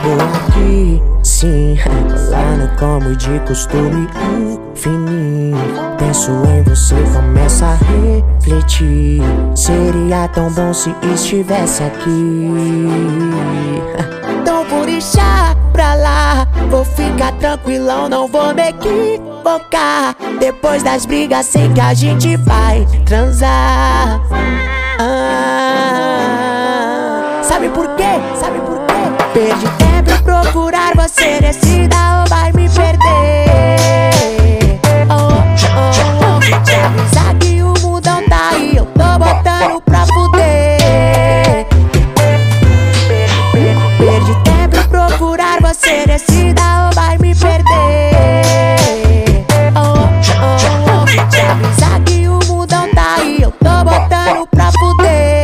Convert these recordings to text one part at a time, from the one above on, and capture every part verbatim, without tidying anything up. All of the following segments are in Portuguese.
chegou aqui, sim, lá como de costume, um fininho. Penso em você, começa a refletir. Seria tão bom se estivesse aqui. Então vou deixar pra lá, vou ficar tranquilão, não vou me equivocar. Depois das brigas sei que a gente vai transar. ah, Sabe por quê? Sabe por quê? Perdi tempo em procurar você, decida ou vai me perder. Oh, oh, oh, vou te avisar que o mundão tá aí, eu tô botando pra fuder. Perdi tempo em procurar você, decida ou vai me perder. Oh, oh, oh, vou te avisar que o mundão tá aí, eu tô botando pra fuder.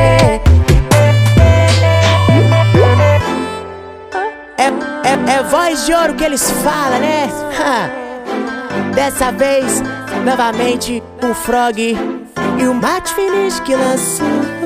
É, é, é voz de ouro que eles falam, né? Dessa vez, novamente, o Frog e o Mate Finish que lançou.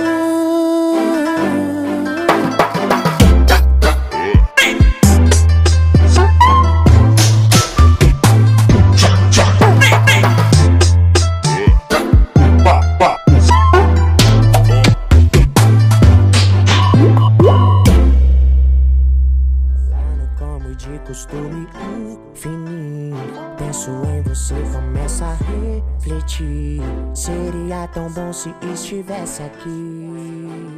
De costume, um fininho. Penso em você, começa a refletir. Seria tão bom se estivesse aqui.